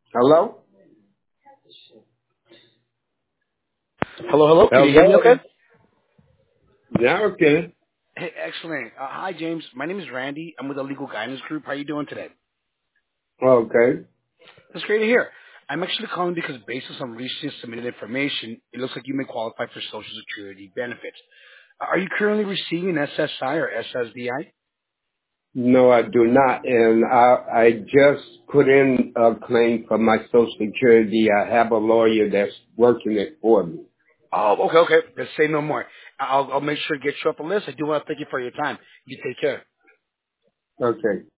Hello? Hello, hello. Can you hear me okay? Hello? Now okay. Hey, excellent. Hi, James. My name is Randy. I'm with the Legal Guidance Group. How are you doing today? Okay. That's great to hear. I'm actually calling because based on some recently submitted information, it looks like you may qualify for Social Security benefits. Are you currently receiving SSI or SSDI? No, I do not. And I just put in a claim for my Social Security. I have a lawyer that's working it for me. Oh, okay, okay. Let's say no more. I'll make sure to get you up a list. I do want to thank you for your time. You take care. Okay.